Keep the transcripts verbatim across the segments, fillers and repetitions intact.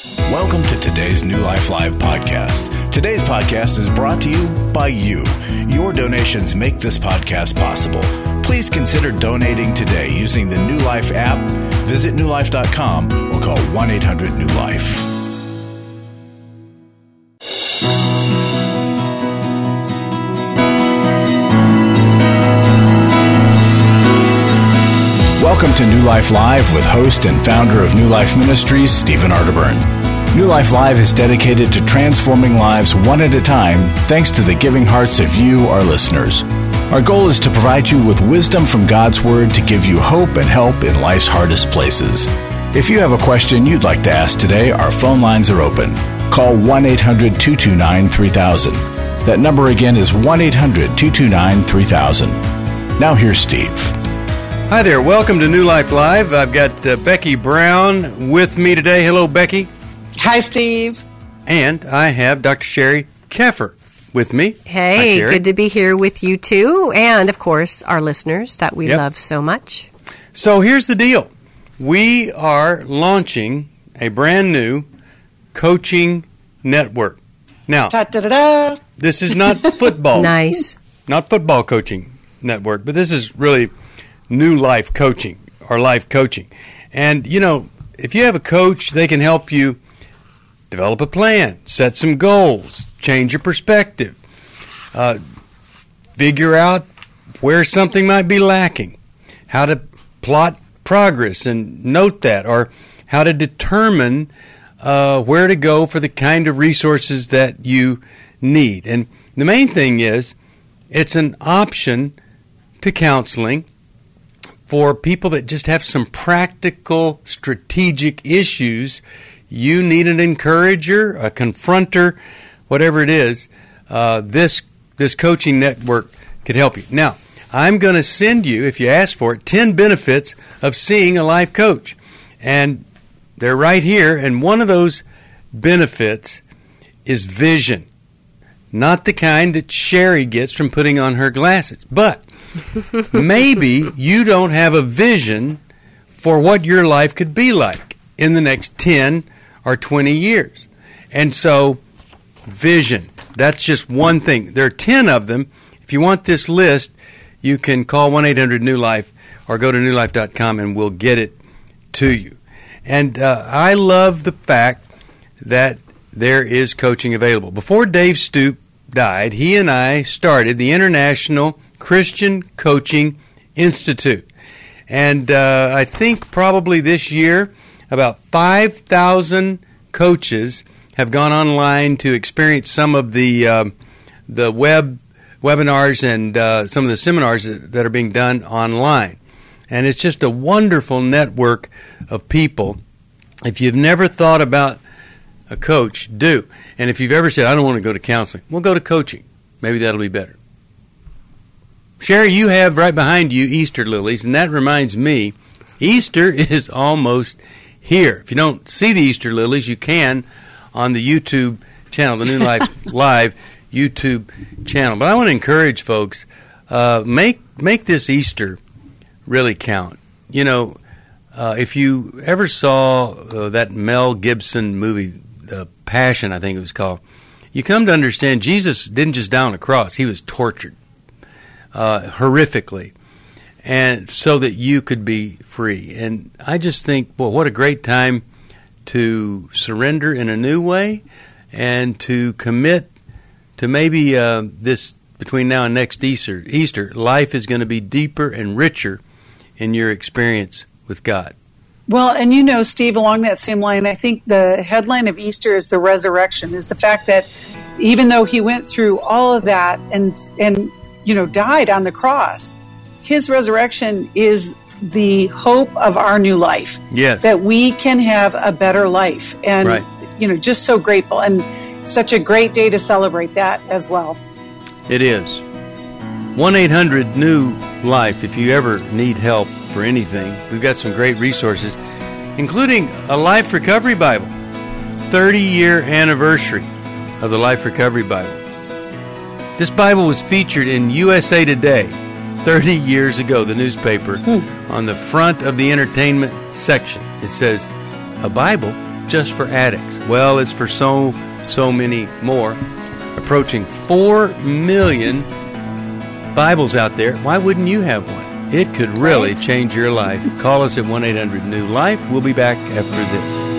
Welcome to today's New Life Live podcast. Today's podcast is brought to you by you. Your donations make this podcast possible. Please consider donating today using the New Life app. Visit new life dot com or call one eight hundred new life. Welcome to New Life Live with host and founder of New Life Ministries, Stephen Arterburn. New Life Live is dedicated to transforming lives one at a time thanks to the giving hearts of you, our listeners. Our goal is to provide you with wisdom from God's Word to give you hope and help in life's hardest places. If you have a question you'd like to ask today, our phone lines are open. Call one eight hundred two two nine three thousand. That number again is one eight hundred two two nine three thousand. Now here's Steve. Hi there. Welcome to New Life Live. I've got uh, Becky Brown with me today. Hello, Becky. Hi, Steve. And I have Doctor Sherry Keffer with me. Hey, good to be here with you too. And, of course, our listeners that we yep. love so much. So here's the deal. We are launching a brand new coaching network. Now, Ta-da-da-da. This is not football. Nice. Not football coaching network, but this is really New Life coaching or life coaching. And, you know, if you have a coach, they can help you develop a plan, set some goals, change your perspective, uh, figure out where something might be lacking, how to plot progress and note that, or how to determine uh, where to go for the kind of resources that you need. And the main thing is it's an option to counseling for people that just have some practical, strategic issues. You need an encourager, a confronter, whatever it is. Uh, this this coaching network could help you. Now, I'm going to send you, if you ask for it, ten benefits of seeing a life coach. And they're right here. And one of those benefits is vision. Not the kind that Sherry gets from putting on her glasses. But maybe you don't have a vision for what your life could be like in the next ten or twenty years. And so, vision, that's just one thing. There are ten of them. If you want this list, you can call one eight hundred new life or go to new life dot com and we'll get it to you. And uh, I love the fact that there is coaching available. Before Dave Stoop died, he and I started the International Christian Coaching Institute. And uh, I think probably this year, about five thousand coaches have gone online to experience some of the uh, the web webinars and uh, some of the seminars that, that are being done online. And it's just a wonderful network of people. If you've never thought about a coach, do. And if you've ever said, I don't want to go to counseling, well, go to coaching. Maybe that'll be better. Sherry, you have right behind you Easter lilies, and that reminds me, Easter is almost here. If you don't see the Easter lilies, you can on the YouTube channel, the New Life Live YouTube channel. But I want to encourage folks, uh, make make this Easter really count. You know, uh, if you ever saw uh, that Mel Gibson movie, The Passion, I think it was called, you come to understand Jesus didn't just die on a cross. He was tortured uh, horrifically, and so that you could be free. And I just think, well, what a great time to surrender in a new way and to commit to maybe uh, this, between now and next Easter, Easter, life is going to be deeper and richer in your experience with God. Well, and you know, Steve, along that same line, I think the headline of Easter is the resurrection, is the fact that even though he went through all of that and, and you know, died on the cross, his resurrection is the hope of our new life. Yes. That we can have a better life. And, right. you know, just so grateful. And such a great day to celebrate that as well. It is. one eight hundred new life if you ever need help for anything. We've got some great resources, including a Life Recovery Bible, thirty-year anniversary of the Life Recovery Bible. This Bible was featured in U S A Today thirty years ago, the newspaper, hmm. on the front of the entertainment section. It says, a Bible just for addicts. Well, it's for so, so many more. Approaching four million Bibles out there. Why wouldn't you have one? It could really change your life. Call us at one eight hundred new life. We'll be back after this.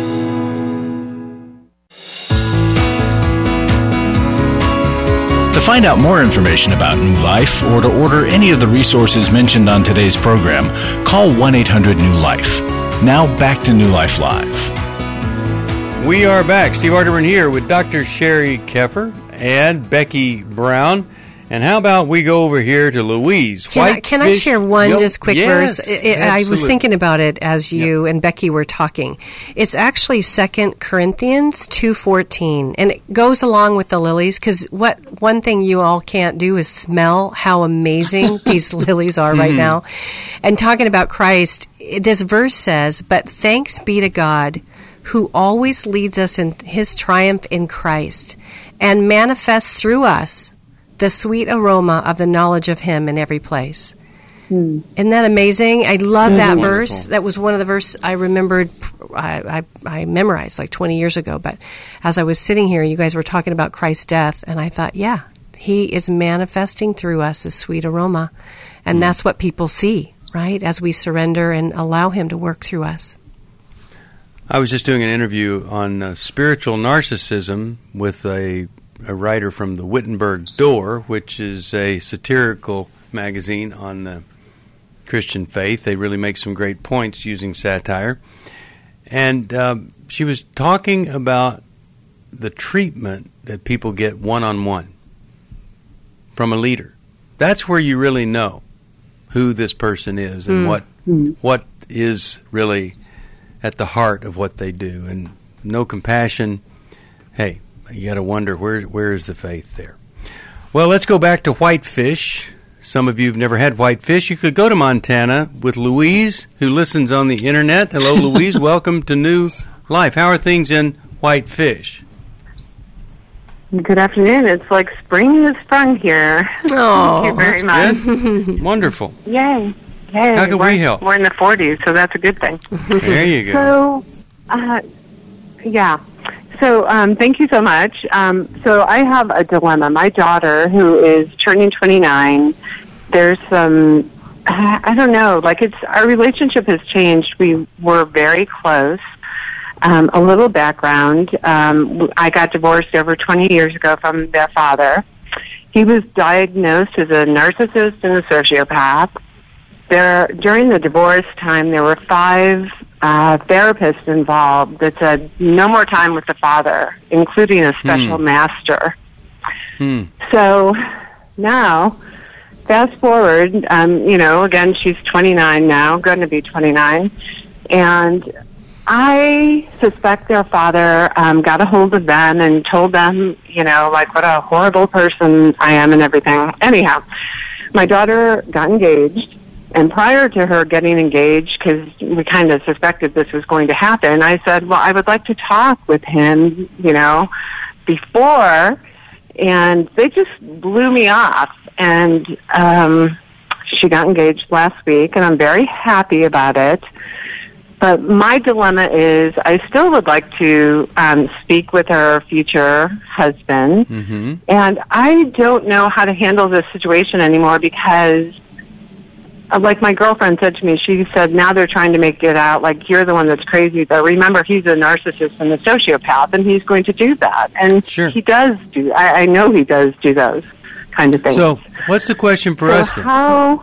To find out more information about New Life or to order any of the resources mentioned on today's program, call one eight hundred new life. Now back to New Life Live. We are back. Steve Arterburn here with Doctor Sherry Keffer and Becky Brown. And how about we go over here to Louise? Can, I, can I share one Yep. just quick yes, verse? It, it, I was thinking about it as you yep. and Becky were talking. It's actually Second Corinthians two fourteen, and it goes along with the lilies, because what one thing you all can't do is smell how amazing these lilies are right now. And talking about Christ, this verse says, "But thanks be to God, who always leads us in his triumph in Christ, and manifests through us the sweet aroma of the knowledge of him in every place." Hmm. Isn't that amazing? I love that Wonderful. verse. That was one of the verses I remembered, I, I, I memorized like twenty years ago. But as I was sitting here, you guys were talking about Christ's death, and I thought, yeah, he is manifesting through us a sweet aroma. And hmm. that's what people see, right, as we surrender and allow him to work through us. I was just doing an interview on uh, spiritual narcissism with a a writer from the Wittenberg Door, which is a satirical magazine on the Christian faith. They really make some great points using satire. And um, she was talking about the treatment that people get one-on-one from a leader. That's where you really know who this person is and mm. what mm. what is really at the heart of what they do. And no compassion. Hey, you got to wonder, where where is the faith there? Well, let's go back to whitefish. Some of you have never had whitefish. You could go to Montana with Louise, who listens on the internet. Hello, Louise. Welcome to New Life. How are things in Whitefish? Good afternoon. It's like spring has sprung here. Oh, thank you very much. Good. Wonderful. Yay. Yay. How can we're, we help? We're in the forties, so that's a good thing. There you go. So, uh, yeah. So, um, thank you so much. Um, so, I have a dilemma. My daughter, who is turning twenty-nine, there's some, I don't know, like it's, our relationship has changed. We were very close. Um, a little background. Um, I got divorced over twenty years ago from their father. He was diagnosed as a narcissist and a sociopath. There, during the divorce time, there were five uh, therapists involved that said no more time with the father, including a special hmm. master. Hmm. So now, fast forward, um, you know, again, she's twenty-nine now, going to be twenty-nine, and I suspect their father um, got a hold of them and told them, you know, like what a horrible person I am and everything. Anyhow, my daughter got engaged. And prior to her getting engaged, because we kind of suspected this was going to happen, I said, well, I would like to talk with him, you know, before. And they just blew me off. And um, she got engaged last week, and I'm very happy about it. But my dilemma is I still would like to um, speak with her future husband. Mm-hmm. And I don't know how to handle this situation anymore because, like my girlfriend said to me, she said, now they're trying to make it out like you're the one that's crazy. But remember, he's a narcissist and a sociopath, and he's going to do that. And sure. he does do, I, I know he does do those kind of things. So what's the question for so us then? How,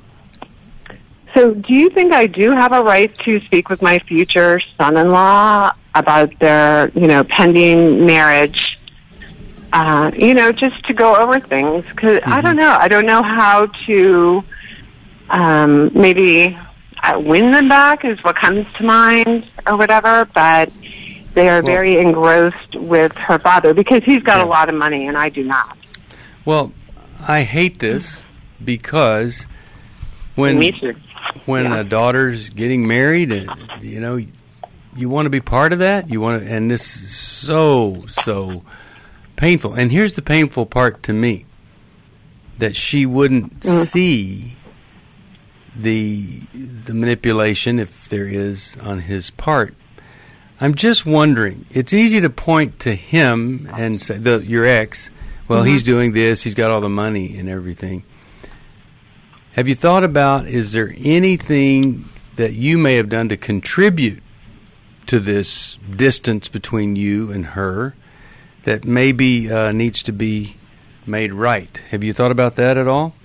so do you think I do have a right to speak with my future son-in-law about their, you know, pending marriage? Uh, you know, just to go over things. Because mm-hmm. I don't know. I don't know how to... Um, maybe uh, win them back is what comes to mind or whatever, but they are well, very engrossed with her father because he's got yeah. a lot of money and I do not. Well, I hate this because when Me too. when yeah. a daughter's getting married, and you know, you want to be part of that. You want to, and this is so so painful. And here's the painful part to me: that she wouldn't mm. see the the manipulation, if there is, on his part. I'm just wondering, it's easy to point to him and say, the, your ex, well, mm-hmm. he's doing this, he's got all the money and everything. Have you thought about, is there anything that you may have done to contribute to this distance between you and her that maybe uh, needs to be made right? Have you thought about that at all?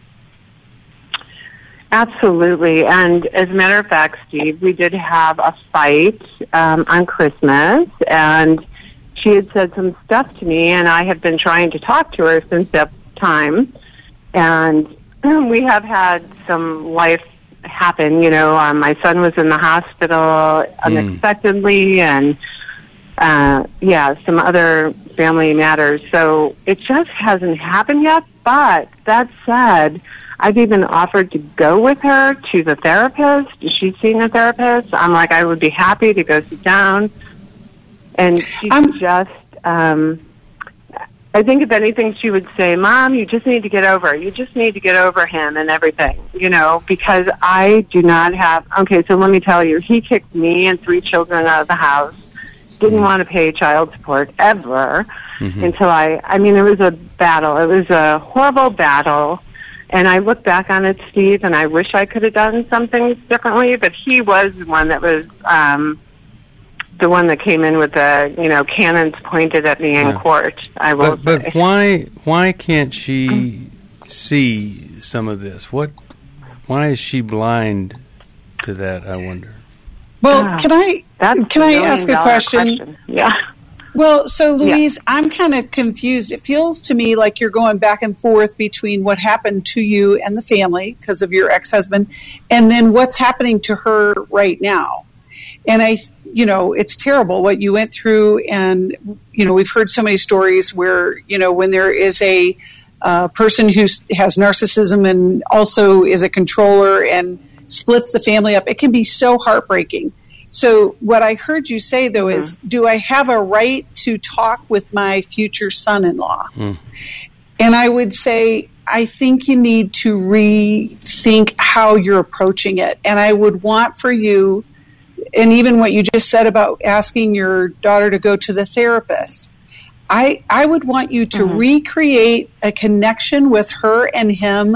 Absolutely. And as a matter of fact, Steve, we did have a fight um, on Christmas, and she had said some stuff to me, and I have been trying to talk to her since that time. And we have had some life happen. You know, um, my son was in the hospital unexpectedly, mm. and, uh, yeah, some other family matters. So it just hasn't happened yet. But that said, I've even offered to go with her to the therapist. She's seeing a therapist. I'm like, I would be happy to go sit down. And she's I'm, just, um, I think if anything, she would say, Mom, you just need to get over it. You just need to get over him and everything, you know, because I do not have, okay, so let me tell you, he kicked me and three children out of the house, didn't mm-hmm. want to pay child support ever mm-hmm. until I, I mean, it was a battle. It was a horrible battle. And I look back on it, Steve, and I wish I could have done some things differently, but he was the one that was um, the one that came in with the, you know, cannons pointed at me in yeah. court, I will But, say. but why, why can't she see some of this? What? Why is she blind to that, I wonder? Well, uh, can I can I ask a question? question? Yeah. Well, so Louise, yeah. I'm kind of confused. It feels to me like you're going back and forth between what happened to you and the family because of your ex-husband, and then what's happening to her right now. And I, you know, it's terrible what you went through, and you know, we've heard so many stories where, you know, when there is a uh, person who has narcissism and also is a controller and splits the family up, it can be so heartbreaking. So what I heard you say, though, mm-hmm. is, do I have a right to talk with my future son-in-law? Mm. And I would say, I think you need to rethink how you're approaching it. And I would want for you, and even what you just said about asking your daughter to go to the therapist, I, I would want you to mm-hmm. recreate a connection with her and him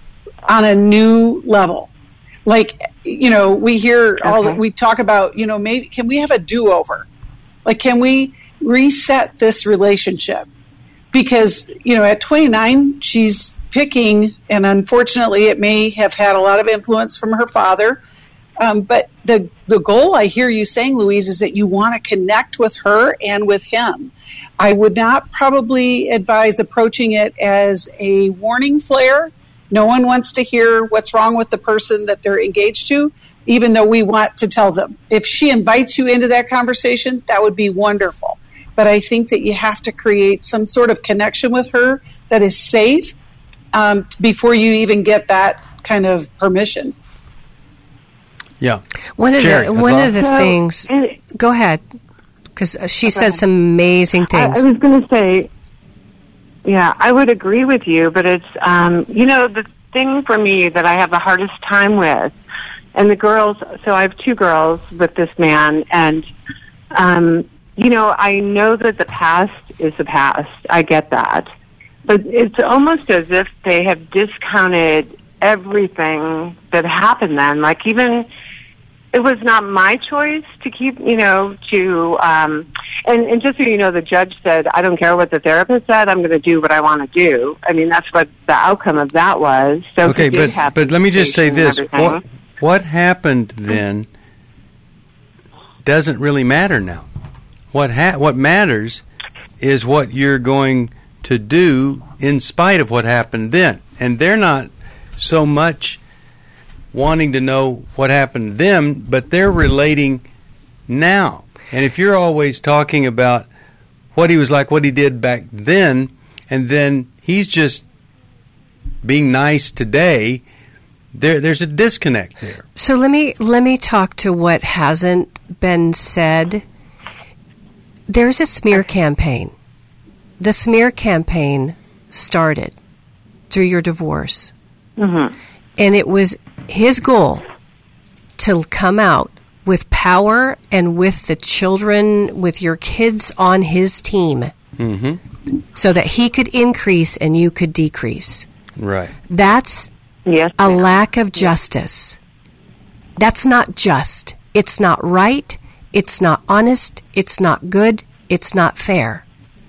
on a new level. Like, you know, we hear all that, we talk about, you know, maybe can we have a do-over? Like, can we reset this relationship? Because, you know, at twenty-nine, she's picking, and unfortunately it may have had a lot of influence from her father. Um, but the the goal I hear you saying, Louise, is that you want to connect with her and with him. I would not probably advise approaching it as a warning flare. No one wants to hear what's wrong with the person that they're engaged to, even though we want to tell them. If she invites you into that conversation, that would be wonderful. But I think that you have to create some sort of connection with her that is safe um, before you even get that kind of permission. Yeah. One of Sherry, the one of the so, things. Go ahead, because she said some amazing things. I, I was going to say. Yeah, I would agree with you, but it's, um, you know, the thing for me that I have the hardest time with, and the girls, so I have two girls with this man, and, um, you know, I know that the past is the past. I get that. But it's almost as if they have discounted everything that happened then. Like, even, it was not my choice to keep, you know, to, um, and, and just so you know, the judge said, I don't care what the therapist said, I'm going to do what I want to do. I mean, that's what the outcome of that was. So okay, but, but let me just say this. What, what happened then doesn't really matter now. What ha- what matters is what you're going to do in spite of what happened then. And they're not so much wanting to know what happened then, but they're relating now. And if you're always talking about what he was like, what he did back then, and then he's just being nice today, there there's a disconnect there. So let me let me talk to what hasn't been said. There's a smear campaign. The smear campaign started through your divorce. Mm-hmm. And it was his goal to come out with power and with the children, with your kids on his team, Mm-hmm. so that he could increase and you could decrease. Right. That's Yes. a ma'am. lack of justice. That's not just. It's not right. It's not honest. It's not good. It's not fair.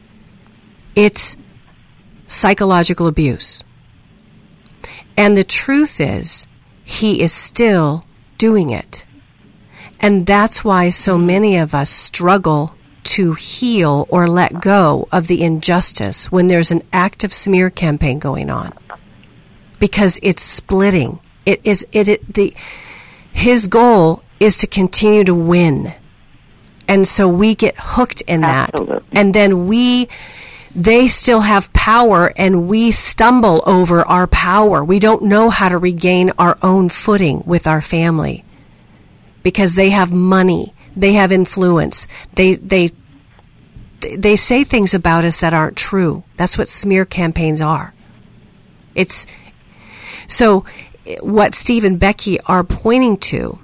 It's psychological abuse. And the truth is, he is still doing it. And that's why so many of us struggle to heal or let go of the injustice when there's an active smear campaign going on. Because it's splitting. It is it, it the his goal is to continue to win. And so we get hooked in that. Absolutely. And then we they still have power and we stumble over our power. We don't know how to regain our own footing with our family. Because they have money, they have influence. They they they say things about us that aren't true. That's what smear campaigns are. It's so what Steve and Becky are pointing to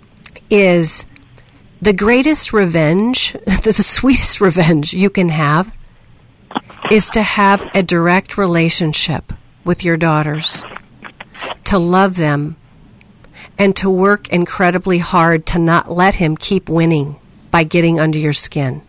is the greatest revenge, the sweetest revenge you can have is to have a direct relationship with your daughters, to love them, and to work incredibly hard to not let him keep winning by getting under your skin.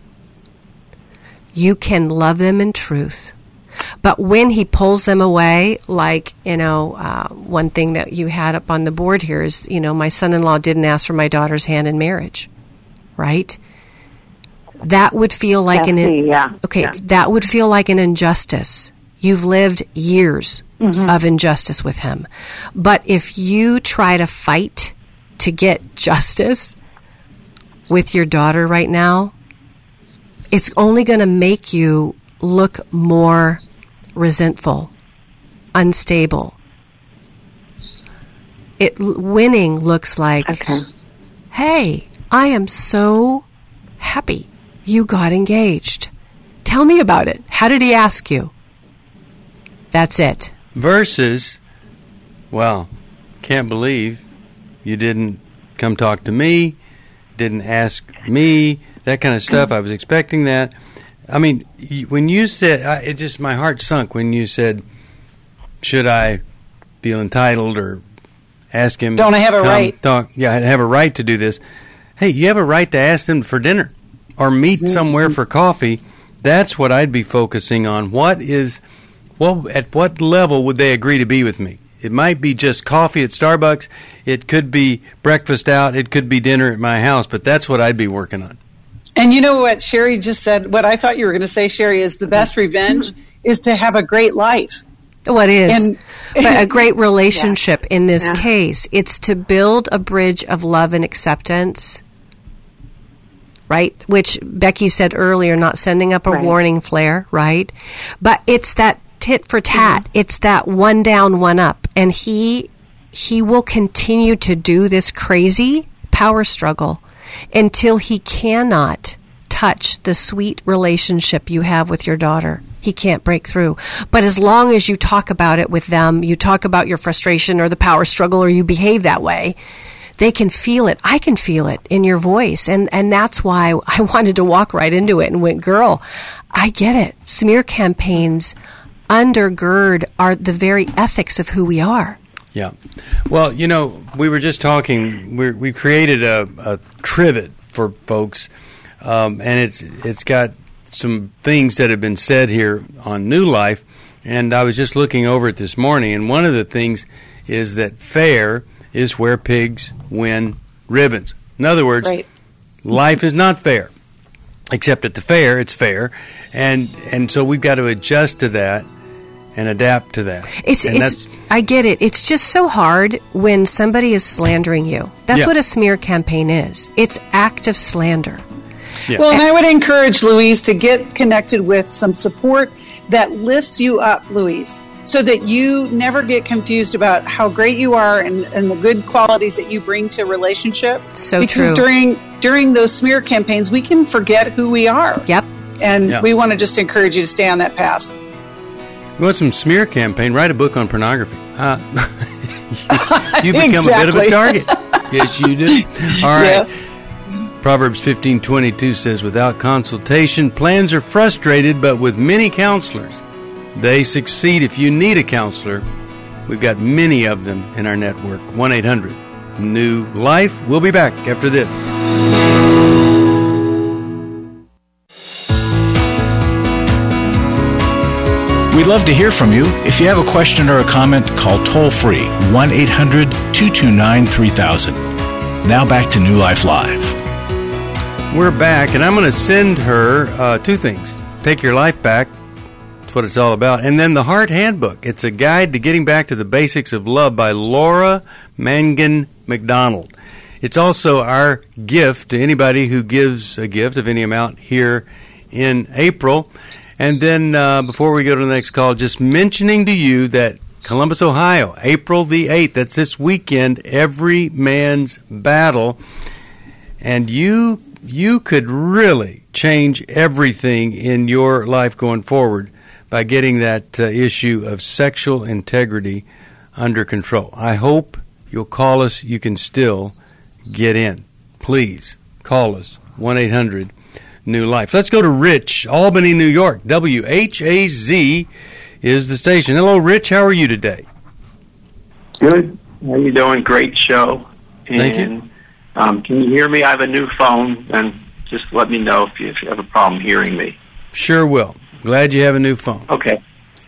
You can love them in truth. But when he pulls them away, like, you know, uh, one thing that you had up on the board here is, you know, my son-in-law didn't ask for my daughter's hand in marriage, right? That would feel like an in- yeah. okay. Yeah. That would feel like an injustice. You've lived years mm-hmm. of injustice with him, but if you try to fight to get justice with your daughter right now, it's only going to make you look more resentful, unstable. It winning looks like, Okay. hey, I am so happy you got engaged. Tell me about it. How did he ask you? That's it. Versus, well, can't believe you didn't come talk to me, didn't ask me, that kind of stuff. I was expecting that. I mean, when you said, I, it just, my heart sunk when you said, should I feel entitled or ask him? Don't I have a come right? Talk, yeah, I have a right to do this. Hey, you have a right to ask them for dinner or meet Mm-hmm. somewhere for coffee. That's what I'd be focusing on. What is, well, at what level would they agree to be with me? It might be just coffee at Starbucks. It could be breakfast out. It could be dinner at my house. But that's what I'd be working on. And you know what Sherry just said, what I thought you were going to say, Sherry, is the best revenge is to have a great life. What is? And- but a great relationship in this Yeah. case. It's to build a bridge of love and acceptance, right? Which Becky said earlier, not sending up a Right. warning flare, right? But it's that tit for tat. Mm-hmm. It's that one down, one up. And he he will continue to do this crazy power struggle until he cannot touch the sweet relationship you have with your daughter. He can't break through. But as long as you talk about it with them, you talk about your frustration or the power struggle, or you behave that way, they can feel it. I can feel it in your voice. And, and that's why I wanted to walk right into it and went, girl, I get it. Smear campaigns undergird our, the very ethics of who we are. Yeah. Well, you know, we were just talking, we we created a, a trivet for folks, um, and it's it's got some things that have been said here on New Life, and I was just looking over it this morning, and one of the things is that fair is where pigs win ribbons. In other words, Right. life is not fair, except at the fair it's fair, and and so we've got to adjust to that and adapt to that. It's, and it's I get it. It's just so hard when somebody is slandering you. That's Yeah. what a smear campaign is. It's active slander. Yeah. Well, and I would encourage Louise to get connected with some support that lifts you up, Louise, so that you never get confused about how great you are and, and the good qualities that you bring to a relationship. So because true. during during those smear campaigns, we can forget who we are. Yep. And Yeah. we want to just encourage you to stay on that path. You want some smear campaign? Write a book on pornography. Uh, you become a bit of a Exactly. target. Yes, you do. All right. Yes. Proverbs fifteen twenty-two says, without consultation, plans are frustrated, but with many counselors, they succeed. If you need a counselor, we've got many of them in our network. one eight hundred new life. We'll be back after this. We'd love to hear from you. If you have a question or a comment, call toll-free one eight hundred two two nine three thousand. Now back to New Life Live. We're back, and I'm going to send her uh, two things. Take Your Life Back. That's what it's all about. And then the Heart Handbook. It's a guide to getting back to the basics of love by Laura Mangan McDonald. It's also our gift to anybody who gives a gift of any amount here in April. And then uh, before we go to the next call, just mentioning to you that Columbus, Ohio, April the eighth, that's this weekend, Every Man's Battle. And you you could really change everything in your life going forward by getting that uh, issue of sexual integrity under control. I hope you'll call us. You can still get in. Please call us, one eight hundred new life. Let's go to Rich, Albany, New York. W H A Z is the station. Hello, Rich. How are you today? Good. How are you doing? Great show. And, Thank you. Um, can you hear me? I have a new phone, and just let me know if you, if you have a problem hearing me. Sure will. Glad you have a new phone. Okay.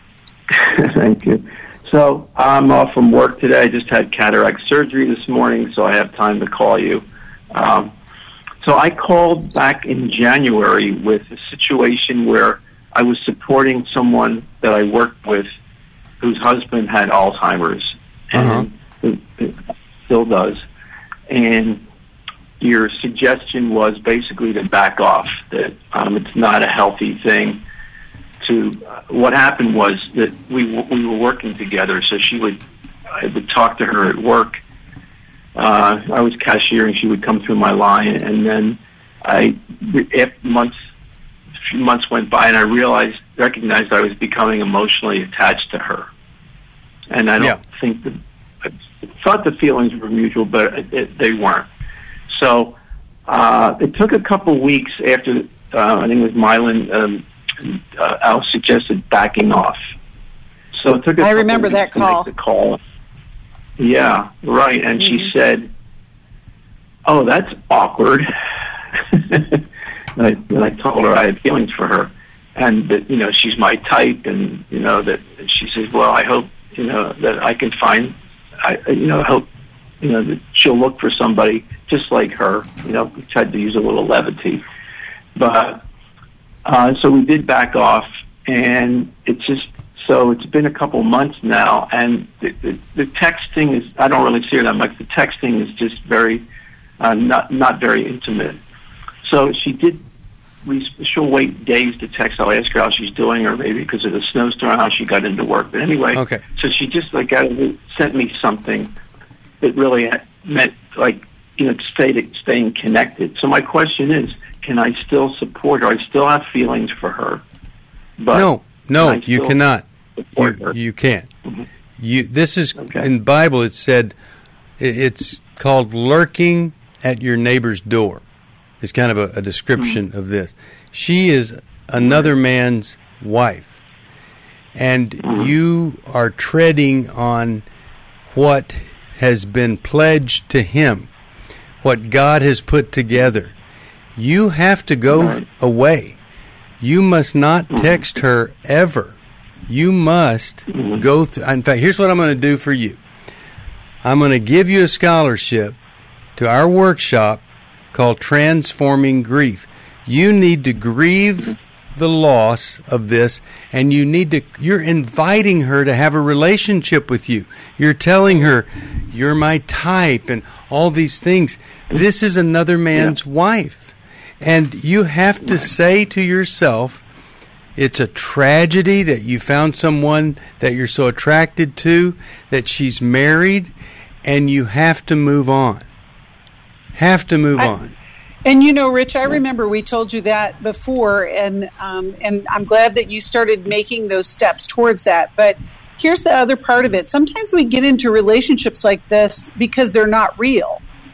Thank you. So I'm off from work today. I just had cataract surgery this morning, so I have time to call you. Um, so I called back in January with a situation where I was supporting someone that I worked with whose husband had Alzheimer's, and uh-huh. it still does. And your suggestion was basically to back off, that um, it's not a healthy thing. To uh, what happened was that we we were working together, so she would I would talk to her at work. Uh, I was cashier, and she would come through my line, and then I, after months, a few months went by, and I realized, recognized I was becoming emotionally attached to her, and I don't yeah. think that I thought the feelings were mutual, but it, it, they weren't. So uh, it took a couple weeks after uh, I think it was Mylan. Um, uh, Al suggested backing off. So it took. A I couple remember weeks that to call. Make the call. Yeah, right. And mm-hmm. she said, "Oh, that's awkward." and, I, and I told her I had feelings for her, and that you know she's my type, and you know that she says, "Well, I hope you know that I can find, I you know hope you know that she'll look for somebody just like her." You know, we tried to use a little levity, but uh, so we did back off, and it's just. So it's been a couple months now, and the, the, the texting is, I don't really see her that much. The texting is just very, uh, not not very intimate. So she did, she'll wait days to text. I'll ask her how she's doing, or maybe because of the snowstorm, how she got into work. But anyway, okay. So she just like got, sent me something that really meant, like, you know, stay, staying connected. So my question is, can I still support her? I still have feelings for her. But no, no, you cannot. You, you can't. Mm-hmm. You. This is okay. in the Bible. It said it's called lurking at your neighbor's door. It's kind of a, a description mm-hmm. of this. She is another man's wife, and mm-hmm. you are treading on what has been pledged to him, what God has put together. You have to go right. away. You must not mm-hmm. text her ever. You must mm-hmm. go through. In fact, here's what I'm going to do for you. I'm going to give you a scholarship to our workshop called Transforming Grief. You need to grieve the loss of this, and you need to, you're inviting her to have a relationship with you. You're telling her, you're my type, and all these things. This is another man's yeah. wife. And you have to right. say to yourself, it's a tragedy that you found someone that you're so attracted to, that she's married, and you have to move on. Have to move I, on. And you know, Rich, I remember we told you that before, and um, and I'm glad that you started making those steps towards that. But here's the other part of it. Sometimes we get into relationships like this because they're not real.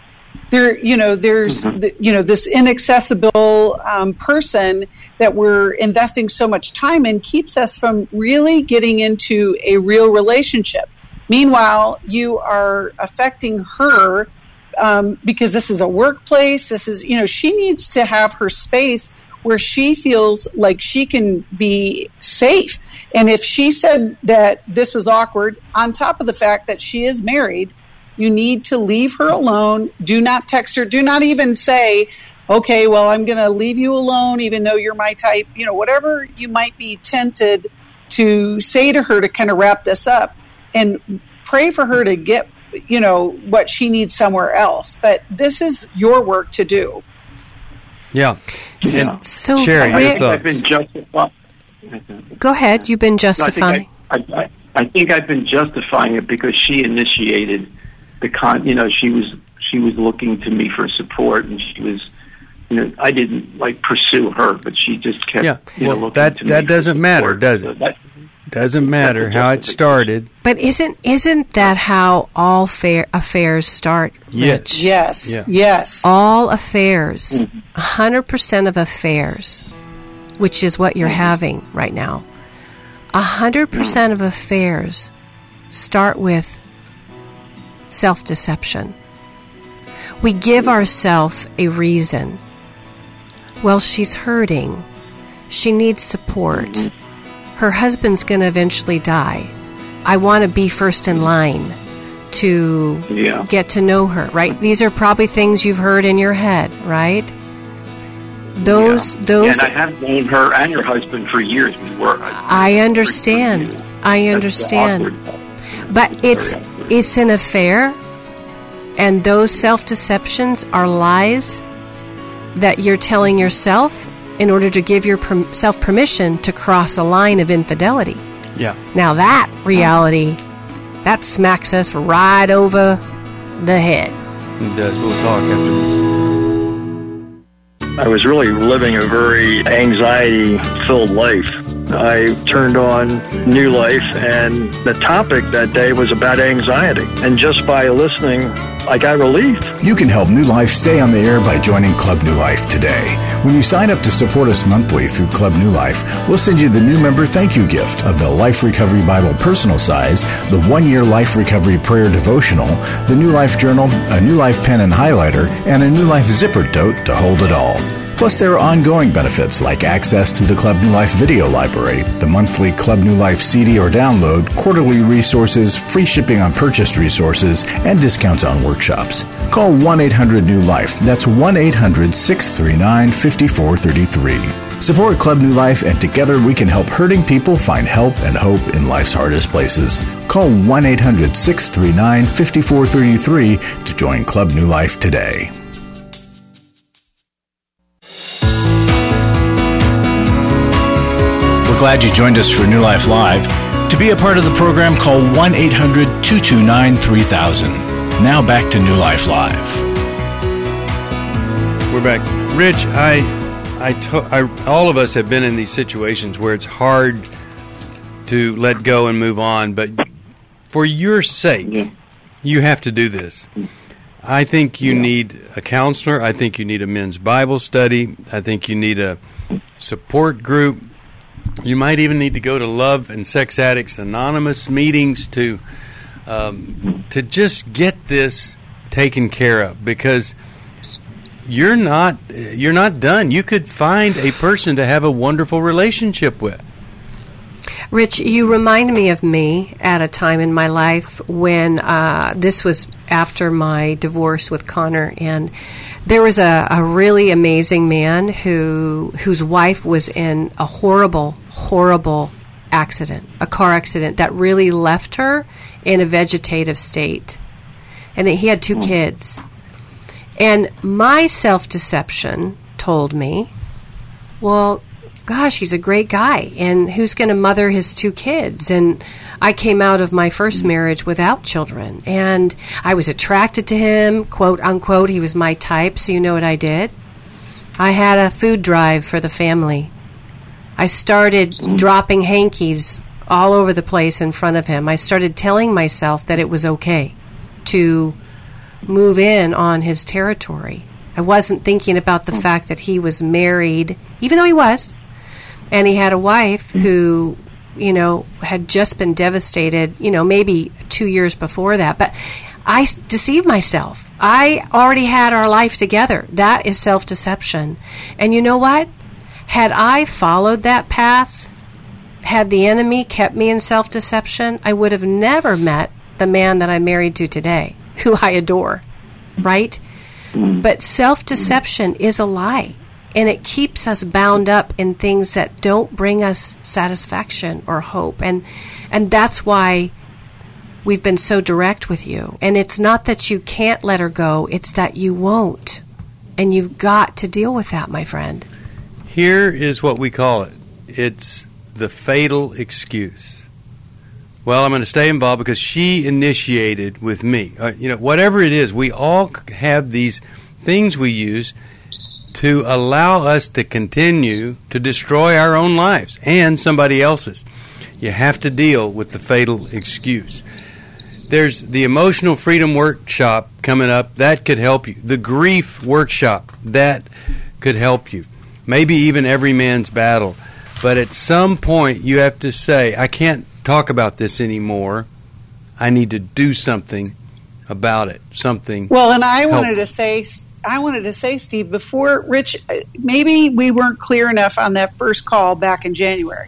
There, you know, there's, Mm-hmm. the, you know, this inaccessible um, person that we're investing so much time in keeps us from really getting into a real relationship. Meanwhile, you are affecting her um, because this is a workplace. This is, you know, she needs to have her space where she feels like she can be safe. And if she said that this was awkward, on top of the fact that she is married, you need to leave her alone. Do not text her. Do not even say, okay, well, I'm going to leave you alone, even though you're my type. You know, whatever you might be tempted to say to her to kind of wrap this up, and pray for her to get, you know, what she needs somewhere else. But this is your work to do. Yeah. Yeah. And So, Sherry, I your think I've thoughts. been justifying. go ahead. You've been I think, justifying. I, I, I think I've been justifying it because she initiated the con. You know, she was she was looking to me for support, and she was, you know, I didn't like pursue her, but she just kept. Yeah. You know, Well, looking that- to that me for doesn't matter, support. does So it? that- Doesn't matter That's a how it justification. started. But isn't isn't that how all fair affairs start, Yes. Rich? Yes. Yeah. Yes. All affairs, a hundred percent of affairs, which is what you're having right now. A hundred percent of affairs start with self-deception. We give ourselves a reason. Well, she's hurting. She needs support. Her husband's going to eventually die. I want to be first in line to Yeah. get to know her, right? These are probably things you've heard in your head, right? Those, Yeah. those. And I have known her and her husband for years. We were. I understand. I understand. But it's it's an affair, and those self-deceptions are lies that you're telling yourself in order to give yourself permission to cross a line of infidelity. Yeah. Now that reality, that smacks us right over the head. It does. We'll talk after this. I was really living a very anxiety-filled life. I turned on New Life, and the topic that day was about anxiety. And just by listening, I got relief. You can help New Life stay on the air by joining Club New Life today. When you sign up to support us monthly through Club New Life, we'll send you the new member thank you gift of the Life Recovery Bible personal size, the one-year Life Recovery Prayer Devotional, the New Life Journal, a New Life pen and highlighter, and a New Life zipper tote to hold it all. Plus, there are ongoing benefits like access to the Club New Life video library, the monthly Club New Life C D or download, quarterly resources, free shipping on purchased resources, and discounts on workshops. Call one eight hundred new life. That's one eight hundred six three nine five four three three. Support Club New Life, and together we can help hurting people find help and hope in life's hardest places. Call one eight hundred six three nine five four three three to join Club New Life today. Glad you joined us for New Life Live. To be a part of the program, call one eight hundred two two nine three thousand. Now back to New Life Live. We're back. Rich, I, I, to, I, all of us have been in these situations where it's hard to let go and move on, but for your sake, Yeah. you have to do this. I think you Yeah. need a counselor. I think you need a men's Bible study. I think you need a support group. You might even need to go to Love and Sex Addicts Anonymous meetings to um, to just get this taken care of, because you're not you're not done. You could find a person to have a wonderful relationship with. Rich, you remind me of me at a time in my life when uh, this was after my divorce with Connor, and there was a, a really amazing man who whose wife was in a horrible, horrible accident, a car accident that really left her in a vegetative state, and that he had two kids. And my self-deception told me, well, gosh, he's a great guy, and who's going to mother his two kids? And I came out of my first marriage without children, and I was attracted to him, quote unquote. He was my type, so you know what I did? I had a food drive for the family. I started dropping hankies all over the place in front of him. I started telling myself that it was okay to move in on his territory. I wasn't thinking about the fact that he was married, even though he was, and he had a wife who, you know, had just been devastated, you know, maybe two years before that. But I deceived myself. I already had our life together. That is self-deception. And you know what? Had I followed that path, had the enemy kept me in self-deception, I would have never met the man that I'm married to today, who I adore, right? But self-deception is a lie, and it keeps us bound up in things that don't bring us satisfaction or hope. And and that's why we've been so direct with you. And it's not that you can't let her go, it's that you won't. And you've got to deal with that, my friend. Here is what we call it. It's the fatal excuse. Well, I'm going to stay involved because she initiated with me. Uh, you know, whatever it is, we all have these things we use to allow us to continue to destroy our own lives and somebody else's. You have to deal with the fatal excuse. There's the Emotional Freedom Workshop coming up. That could help you. The Grief Workshop. That could help you. Maybe even Every Man's Battle. But at some point, you have to say, I can't talk about this anymore. I need to do something about it. Something. Well, and I wanted helpful. to say, I wanted to say, Steve, before Rich, maybe we weren't clear enough on that first call back in January.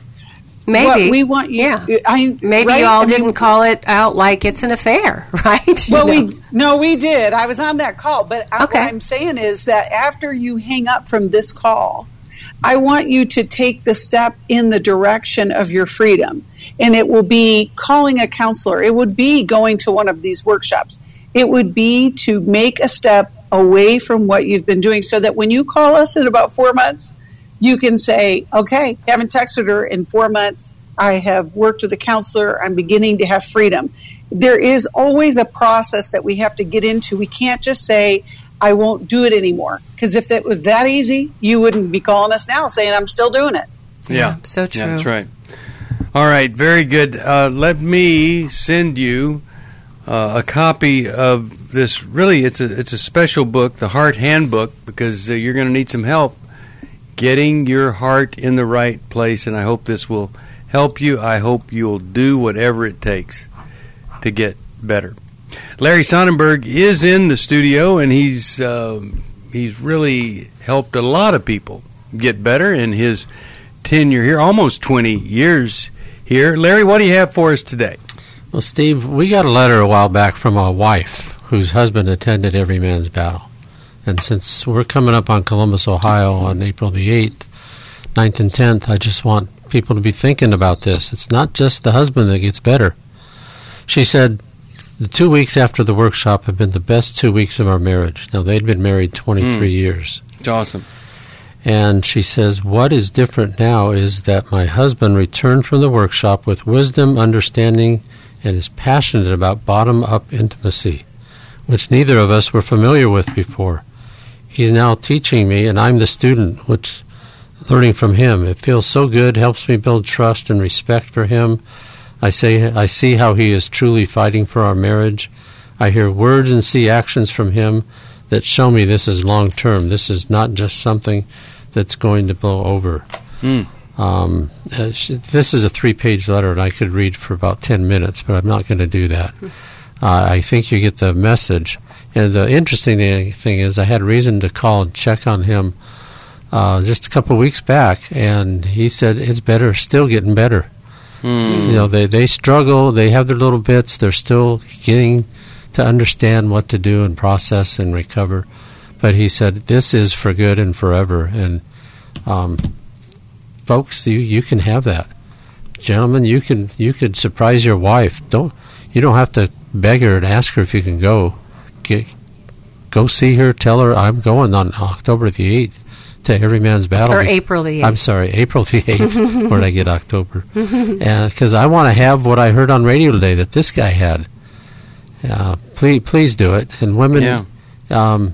Maybe. What we want you, yeah. I, Maybe right? you all I mean, didn't call it out like it's an affair, right? You Well, know? we no, we did. I was on that call, but I, Okay. what I'm saying is that after you hang up from this call, I want you to take the step in the direction of your freedom, and it will be calling a counselor. It would be going to one of these workshops. It would be to make a step away from what you've been doing, so that when you call us in about four months, you can say, okay, haven't texted her in four months. I have worked with a counselor. I'm beginning to have freedom. There is always a process that we have to get into. We can't just say, I won't do it anymore. Because if it was that easy, you wouldn't be calling us now saying, I'm still doing it. Yeah. So true. Yeah, that's right. All right, very good. Uh, let me send you uh, a copy of this. Really, it's a, it's a special book, the Heart Handbook, because uh, you're going to need some help getting your heart in the right place, and I hope this will help you. I hope you'll do whatever it takes to get better. Larry Sonnenberg is in the studio, and he's um, he's really helped a lot of people get better in his tenure here, almost twenty years here. Larry, what do you have for us today? Well, Steve, we got a letter a while back from a wife whose husband attended Every Man's Battle. And since we're coming up on Columbus, Ohio on April the eighth, ninth and tenth, I just want people to be thinking about this. It's not just the husband that gets better. She said the two weeks after the workshop have been the best two weeks of our marriage. Now, they'd been married twenty-three mm. years. It's awesome. And she says, what is different now is that my husband returned from the workshop with wisdom, understanding, and is passionate about bottom-up intimacy, which neither of us were familiar with before. He's now teaching me, and I'm the student, which learning from him. It feels so good, helps me build trust and respect for him. I say I see how he is truly fighting for our marriage. I hear words and see actions from him that show me this is long-term. This is not just something that's going to blow over. Mm. Um, uh, sh- this is a three-page letter, and I could read for about ten minutes, but I'm not going to do that. Uh, I think you get the message. And the interesting thing is I had reason to call and check on him uh, just a couple of weeks back, and he said it's better, still getting better. Mm. You know, they, they struggle, they have their little bits, they're still getting to understand what to do and process and recover. But he said this is for good and forever. And um, folks, you, you can have that. Gentlemen, you can you could surprise your wife. Don't you don't have to beg her and ask her if you can go. Get, go see her. Tell her I'm going on October the eighth to Every Man's Battle. Or April the eighth. I'm sorry, April the eighth. Where did I get October? Because uh, I want to have what I heard on radio today that this guy had. Uh, please, please do it. And women, yeah. um,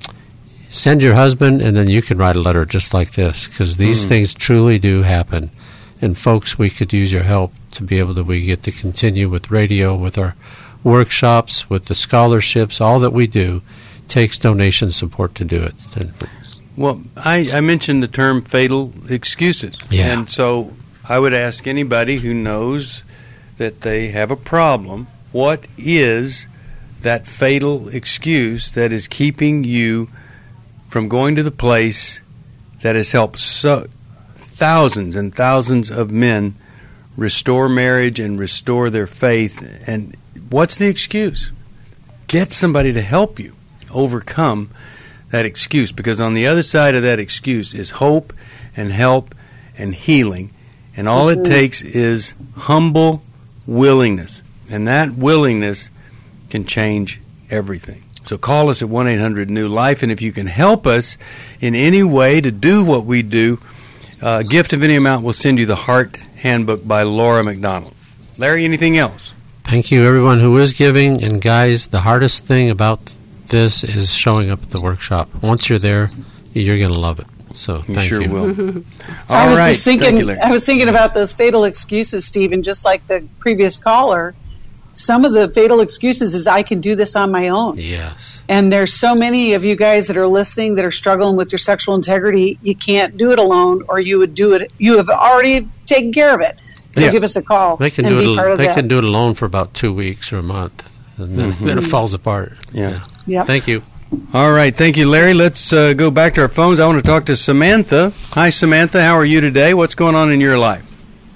send your husband, and then you can write a letter just like this, because these mm. things truly do happen. And folks, we could use your help to be able to we get to continue with radio, with our workshops, with the scholarships, all that we do takes donation support to do it. Well, I, I mentioned the term fatal excuses. Yeah. And so I would ask anybody who knows that they have a problem, what is that fatal excuse that is keeping you from going to the place that has helped so thousands and thousands of men restore marriage and restore their faith? And what's the excuse? Get somebody to help you overcome that excuse, because on the other side of that excuse is hope and help and healing, and all it takes is humble willingness, and that willingness can change everything. So call us at one eight hundred new life, and if you can help us in any way to do what we do, a gift of any amount will send you the Heart Handbook by Laura McDonald. Larry, anything else? Thank you, everyone who is giving. And guys, the hardest thing about this is showing up at the workshop. Once you're there, you're going to love it. So you thank sure you. will. I All was right. just thinking. Thank you, Larry. I was thinking about those fatal excuses, Stephen. Just like the previous caller, some of the fatal excuses is I can do this on my own. Yes. And there's so many of you guys that are listening that are struggling with your sexual integrity. You can't do it alone, or you would do it. You have already taken care of it. So Yeah. give us a call. They can and do be it. part of They that. can do it alone for about two weeks or a month, and then, Mm-hmm. then it falls apart. Yeah. Yep. Thank you. All right. Thank you, Larry. Let's uh, go back to our phones. I want to talk to Samantha. Hi, Samantha. How are you today? What's going on in your life?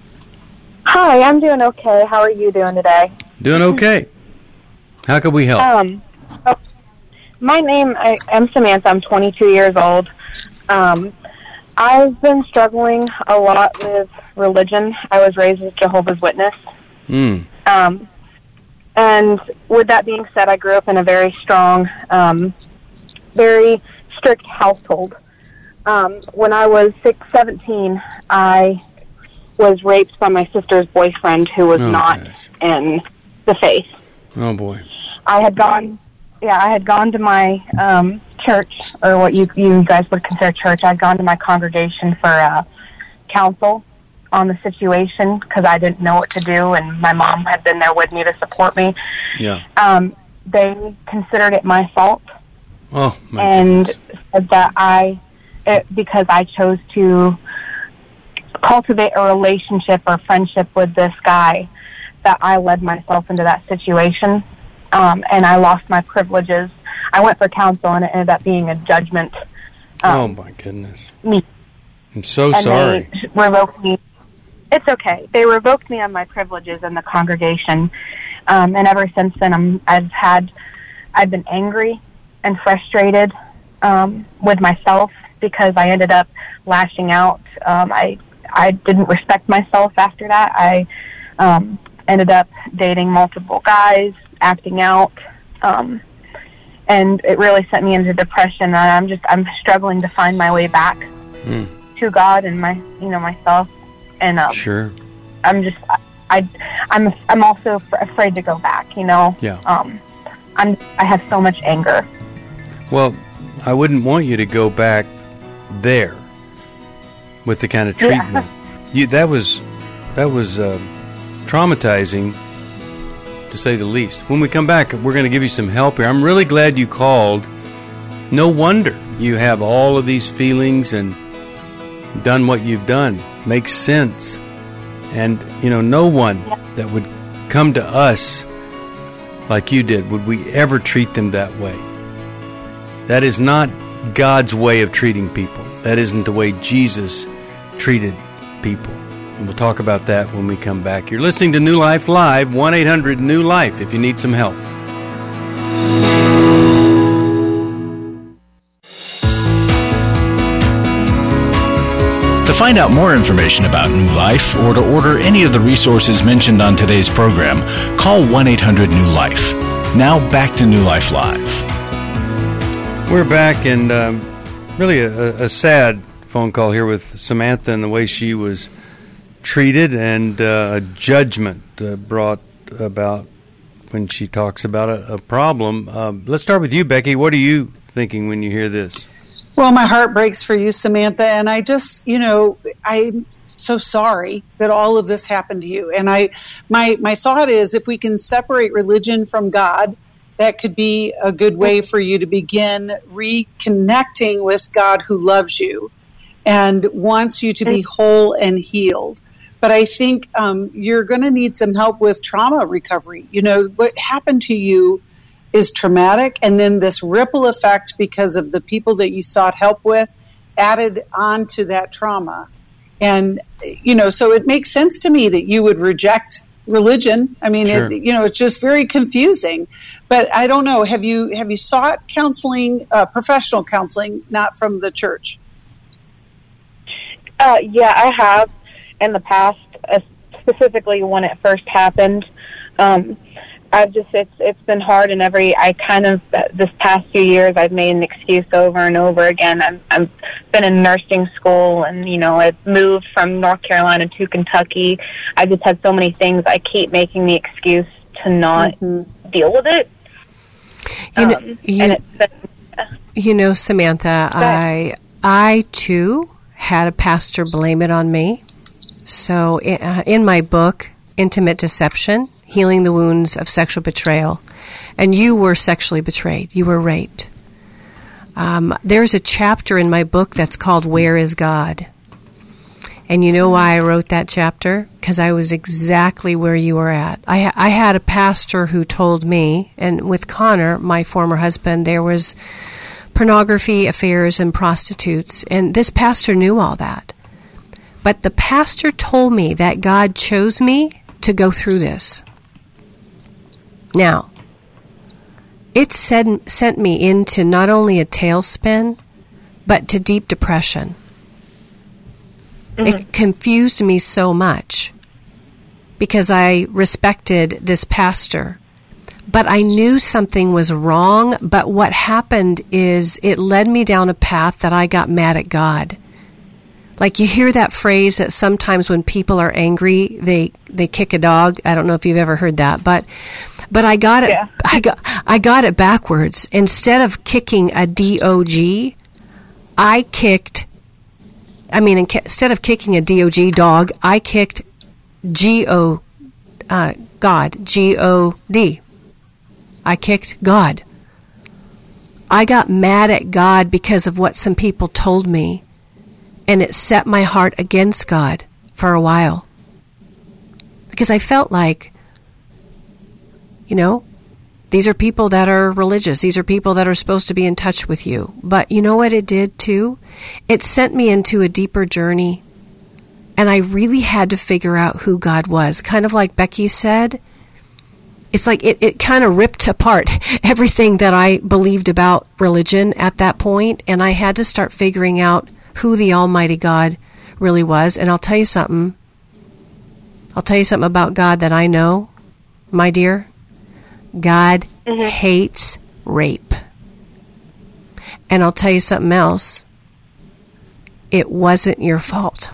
Hi, I'm doing okay. How are you doing today? Doing okay. How can we help? Um, oh, my name, I, I'm Samantha. I'm twenty-two years old. Um, I've been struggling a lot with religion. I was raised as Jehovah's Witness. Mm. Um, and with that being said, I grew up in a very strong, um, very strict household. Um, when I was six, seventeen, I was raped by my sister's boyfriend, who was Oh, not gosh. in the faith. Oh, boy. I had gone, yeah, I had gone to my um, church, or what you you guys would consider church. I'd gone to my congregation for uh, counsel on the situation because I didn't know what to do, and my mom had been there with me to support me. Yeah. Um, they considered it my fault Oh, my and goodness. said that I, it, because I chose to cultivate a relationship or friendship with this guy, that I led myself into that situation, um, and I lost my privileges. I went for counsel, and it ended up being a judgment. Oh, Um, my goodness. me. I'm so and sorry. They revoked me. It's okay. They revoked me of my privileges in the congregation, um, and ever since then, I'm, I've had, I've been angry and frustrated um, with myself because I ended up lashing out. Um, I I didn't respect myself after that. I um, ended up dating multiple guys, acting out, um, and it really sent me into depression. And I'm just I'm struggling to find my way back Mm. to God and my you know myself. And um, Sure. I'm just I I'm I'm also f- afraid to go back. You know. Yeah. Um, I'm I have so much anger. Well, I wouldn't want you to go back there with the kind of Yeah. treatment. You that was that was uh, traumatizing, to say the least. When we come back, we're going to give you some help here. I'm really glad you called. No wonder you have all of these feelings and done what you've done. Makes sense. And, you know, no one that would come to us like you did would we ever treat them that way. That is not God's way of treating people. That isn't the way Jesus treated people. And we'll talk about that when we come back. You're listening to New Life Live, one eight hundred new life if you need some help. To find out more information about New Life or to order any of the resources mentioned on today's program, call one eight hundred new life. Now back to New Life Live. We're back, and um, really a, a sad phone call here with Samantha and the way she was treated, and uh, a judgment uh, brought about when she talks about a, a problem. Um, let's start with you, Becky. What are you thinking when you hear this? Well, my heart breaks for you, Samantha, and I just, you know, I so sorry that all of this happened to you. And I, my, my thought is, if we can separate religion from God, that could be a good way for you to begin reconnecting with God who loves you and wants you to be whole and healed. But I think um, you're going to need some help with trauma recovery. You know, what happened to you is traumatic, and then this ripple effect because of the people that you sought help with added on to that trauma. And, you know, so it makes sense to me that you would reject religion. I mean, Sure. it, you know, it's just very confusing. But I don't know. Have you have you sought counseling, uh, professional counseling, not from the church? Uh, yeah, I have in the past, uh, specifically when it first happened. Um, I've just it's it's been hard, and every I kind of uh, this past few years I've made an excuse over and over again. I'm I've been in nursing school, and you know I've moved from North Carolina to Kentucky. I just had so many things. I keep making the excuse to not mm-hmm. deal with it. You know, um, you, and it's been, uh, you know, Samantha, I I too had a pastor blame it on me. So uh, in my book, Intimate Deception, Healing the Wounds of Sexual Betrayal, and you were sexually betrayed. You were raped. Um, there's a chapter in my book that's called Where is God? And you know why I wrote that chapter? Because I was exactly where you were at. I, I had a pastor who told me, and with Connor, my former husband, there was pornography, affairs, and prostitutes. And this pastor knew all that. But the pastor told me that God chose me to go through this. Now, it sent, sent me into not only a tailspin, but to deep depression. Mm-hmm. It confused me so much because I respected this pastor. But I knew something was wrong, but what happened is it led me down a path that I got mad at God. Like you hear that phrase that sometimes when people are angry, they, they kick a dog. I don't know if you've ever heard that, but but I got it. Yeah. I got I got it backwards. Instead of kicking a D O G, I kicked. I mean, instead of kicking a D O G dog, I kicked G O uh, God G O D. I kicked God. I got mad at God because of what some people told me. And it set my heart against God for a while. Because I felt like, you know, these are people that are religious. These are people that are supposed to be in touch with you. But you know what it did too? It sent me into a deeper journey. And I really had to figure out who God was. Kind of like Becky said, it's like it, it kind of ripped apart everything that I believed about religion at that point. And I had to start figuring out who the Almighty God really was. And I'll tell you something. I'll tell you something about God that I know, my dear. God mm-hmm. hates rape. And I'll tell you something else. It wasn't your fault.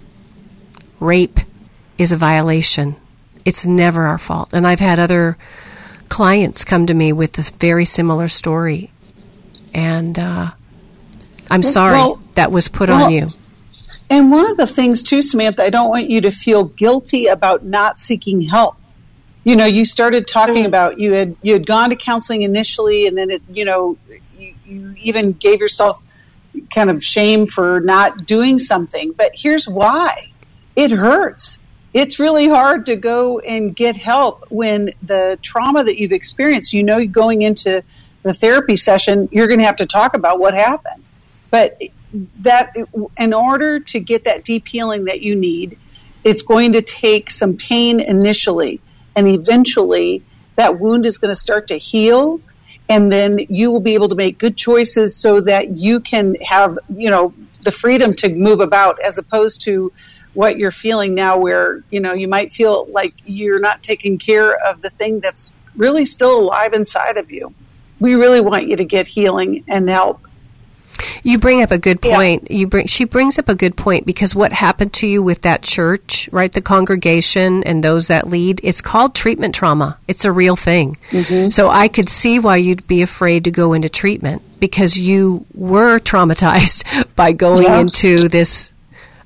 Rape is a violation. It's never our fault. And I've had other clients come to me with a very similar story. And uh, I'm sorry well, that was put well, on you. And one of the things, too, Samantha, I don't want you to feel guilty about not seeking help. You know, you started talking mm-hmm. about you had you had gone to counseling initially, and then, it, you know, you, you even gave yourself kind of shame for not doing something. But here's why. It hurts. It's really hard to go and get help when the trauma that you've experienced, you know, going into the therapy session, you're going to have to talk about what happened. But that, in order to get that deep healing that you need, it's going to take some pain initially. And eventually, that wound is going to start to heal. And then you will be able to make good choices so that you can have, you know, the freedom to move about, as opposed to what you're feeling now, where, you know, you might feel like you're not taking care of the thing that's really still alive inside of you. We really want you to get healing and help. You bring up a good point. Yeah. You bring she brings up a good point, because what happened to you with that church, right? The congregation and those that lead, it's called treatment trauma. It's a real thing. Mm-hmm. So I could see why you'd be afraid to go into treatment, because you were traumatized by going yeah. into this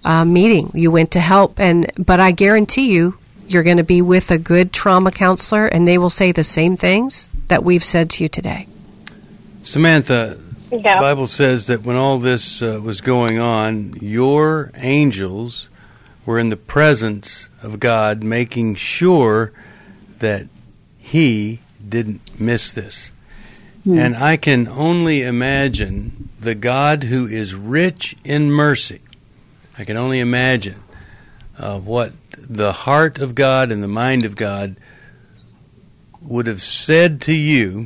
uh, meeting. You went to help, and but I guarantee you, you're going to be with a good trauma counselor, and they will say the same things that we've said to you today. Samantha, Yeah. the Bible says that when all this uh, was going on, your angels were in the presence of God, making sure that He didn't miss this. Mm. And I can only imagine the God who is rich in mercy. I can only imagine uh, what the heart of God and the mind of God would have said to you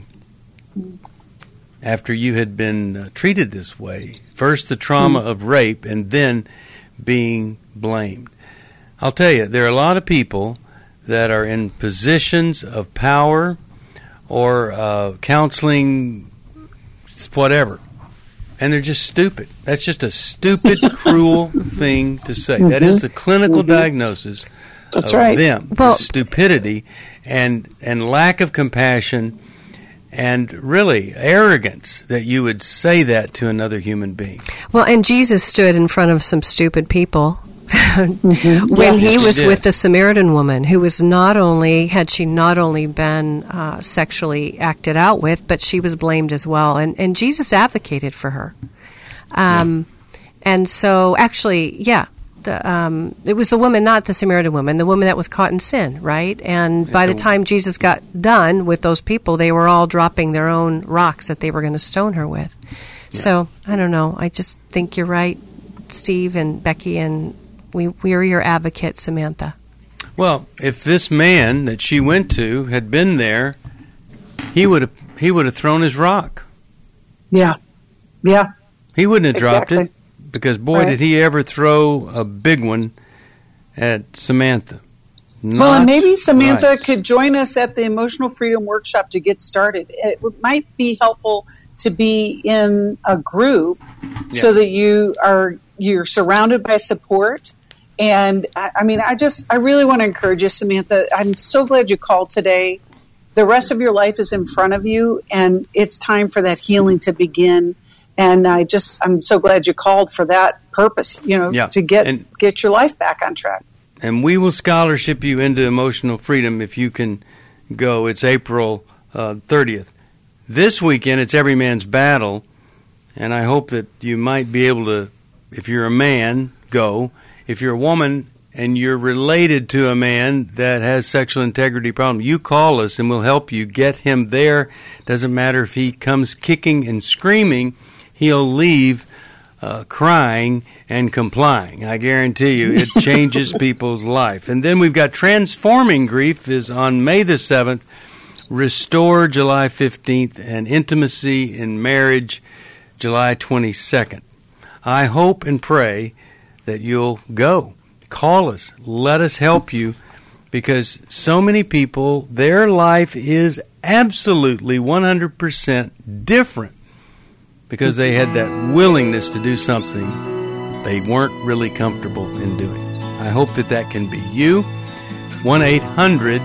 after you had been uh, treated this way. First the trauma of rape, and then being blamed. I'll tell you, there are a lot of people that are in positions of power or uh, counseling, whatever, and they're just stupid. That's just a stupid, cruel thing to say. Mm-hmm. That is the clinical mm-hmm. diagnosis That's of right. them, well, stupidity and and lack of compassion and really arrogance that you would say that to another human being. Well, and Jesus stood in front of some stupid people mm-hmm. when yeah. he Yes, was he with the Samaritan woman, who was not only, had she not only been uh, sexually acted out with, but she was blamed as well. And, and Jesus advocated for her. Um, yeah. And so, actually, yeah, the, um, it was the woman, not the Samaritan woman, the woman that was caught in sin, right? And by the time Jesus got done with those people, they were all dropping their own rocks that they were going to stone her with. Yeah. So, I don't know. I just think you're right, Steve and Becky, and we, we're your advocate, Samantha. Well, if this man that she went to had been there, he would have he would have thrown his rock. Yeah. Yeah. He wouldn't have dropped Exactly. it. Because, boy, Right. did he ever throw a big one at Samantha. Not Well, and maybe Samantha right. could join us at the Emotional Freedom Workshop to get started. It might be helpful to be in a group Yeah. so that you are you're surrounded by support. And I, I mean, I just I really want to encourage you, Samantha. I'm so glad you called today. The rest of your life is in front of you, and it's time for that healing to begin. And I just, I'm so glad you called for that purpose, you know, Yeah. to get And- get your life back on track. And we will scholarship you into emotional freedom if you can go. It's April uh, thirtieth. This weekend, it's Every Man's Battle, and I hope that you might be able to, if you're a man, go. If you're a woman and you're related to a man that has sexual integrity problem, you call us and we'll help you get him there. Doesn't matter if he comes kicking and screaming. He'll leave uh, crying and complying. I guarantee you it changes people's life. And then we've got Transforming Grief is on May the seventh, Restore July fifteenth, and Intimacy in Marriage July twenty-second. I hope and pray that you'll go. Call us. Let us help you, because so many people, their life is absolutely one hundred percent different because they had that willingness to do something they weren't really comfortable in doing. I hope that that can be you. one eight hundred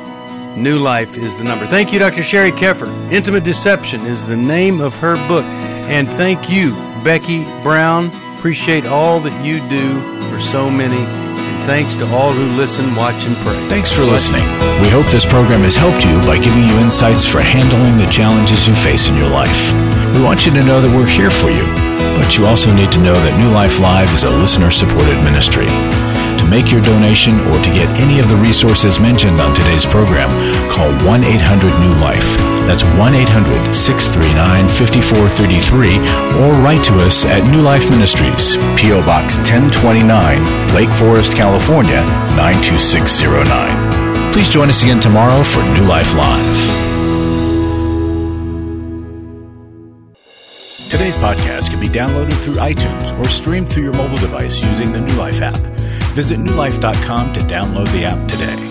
New Life is the number. Thank you, Doctor Sherry Keffer. Intimate Deception is the name of her book. And thank you, Becky Brown. Appreciate all that you do for so many. And thanks to all who listen, watch, and pray. Thanks for listening. We hope this program has helped you by giving you insights for handling the challenges you face in your life. We want you to know that we're here for you, but you also need to know that New Life Live is a listener-supported ministry. To make your donation or to get any of the resources mentioned on today's program, call one eight hundred new life. That's one eight hundred, six three nine, five four three three, or write to us at New Life Ministries, P O Box ten twenty-nine, Lake Forest, California, nine two six zero nine. Please join us again tomorrow for New Life Live. Today's podcast can be downloaded through iTunes or streamed through your mobile device using the New Life app. Visit new life dot com to download the app today.